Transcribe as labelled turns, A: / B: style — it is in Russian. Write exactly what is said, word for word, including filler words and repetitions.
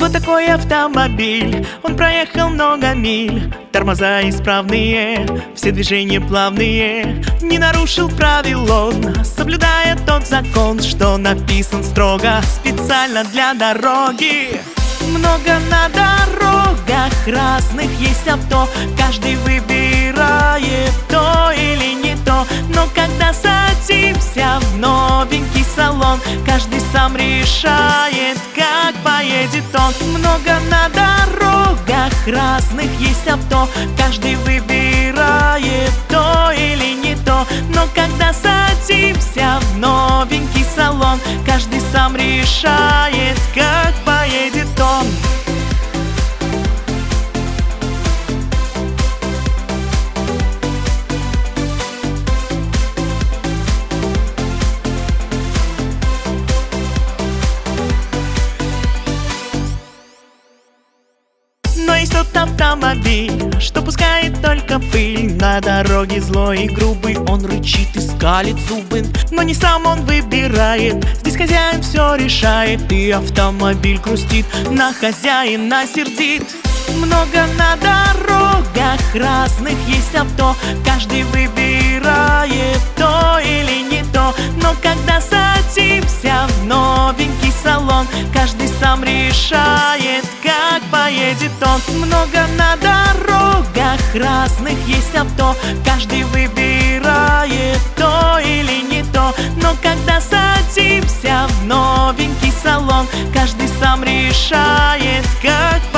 A: Вот такой автомобиль, он проехал много миль. Тормоза исправные, все движения плавные. Не нарушил правил он, соблюдая тот закон, что написан строго специально для дороги. Много на дорогах разных есть авто, каждый выбирает то или не то. Но когда садимся в новенький салон, каждый сам решает, как поедет он. Много на дорогах разных есть авто, каждый выбирает то или не то. Но когда садимся в новенький салон, каждый сам решает, как поедет он. Но есть тот автомобиль, что пускает только пыль. На дороге злой и грубый, он рычит и скалит зубы. Но не сам он выбирает, здесь хозяин все решает. И автомобиль грустит, на хозяина сердит. Много на дорогах разных есть авто, каждый выбирает то или не то. Но когда садимся в новенький салон, каждый сам решает, как поедет он. Много на дорогах разных есть авто, каждый выбирает то или не то. Но когда садимся в новенький салон, каждый сам решает, как